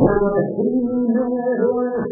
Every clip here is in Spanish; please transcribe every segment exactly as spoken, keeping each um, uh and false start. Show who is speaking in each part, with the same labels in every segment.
Speaker 1: primero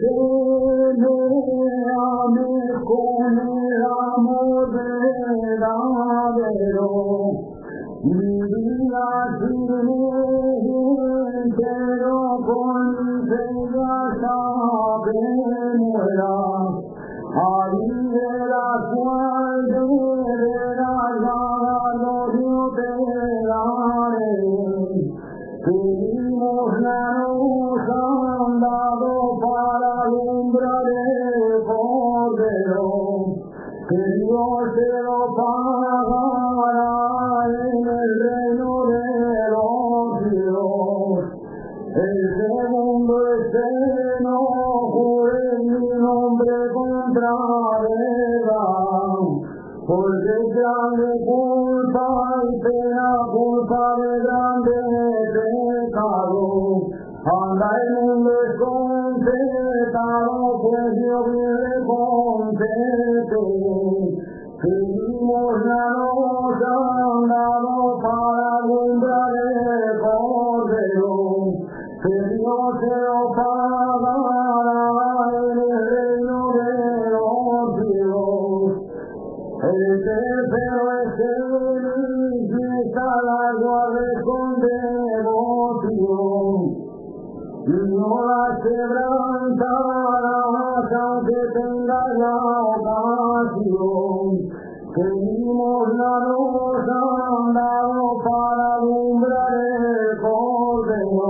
Speaker 1: enséñame con el amor verdadero. Mi vida tiene entero con enseñas a muera. Ahí de la cual deberás darlo yo te daré. Seguimos la luz andado para alumbrar el Cordero, que Dios se lo pagará en el reino de los cielos. El segundo estreno juré mi nombre contra verdad, porque es grande culpa y pena culpa de grande pecado. Anda el mundo descontentado, pues yo viene contento. Seguimos la noche andado para alumbrar el Cordero, que Dios se lo pagará en el reino de los cielos. El tercero es el que está la guardia con devoción, y no la quebrantarás aunque tenga la ocasión. Seguimos la luz andado para alumbrar el Cordero,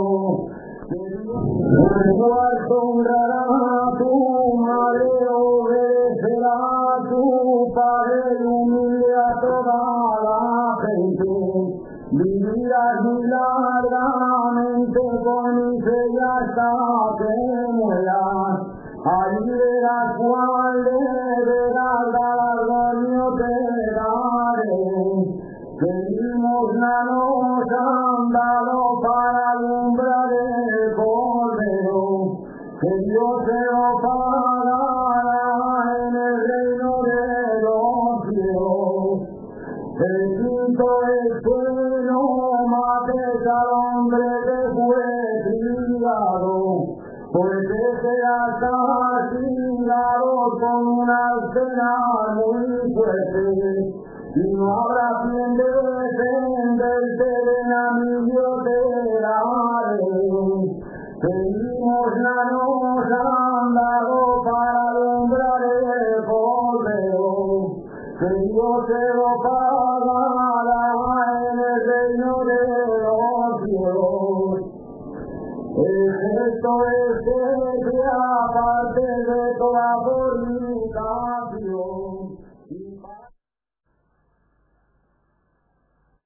Speaker 1: el cual honrará a tu madre, obedecerá a tu padre y humilde a toda la gente. Vivirás milagrosamente con miseria hasta que mueras. Ahí verás cuál deberás dar al dueño te daré. Seguimos la noche andado para alumbrar el Cordero, que Dios se lo pagará en el reino de los cielos. El quinto es que no mates al hombre que fue criado, pues será castigado con una pena muy fuerte, y no habrá quien defenderte de enemigo te daré. Seguimos la noche andado para alumbrar el Cordero, que Dios se lo pagará en el reino de los cielos. El sexto es que aparte de toda fornicación,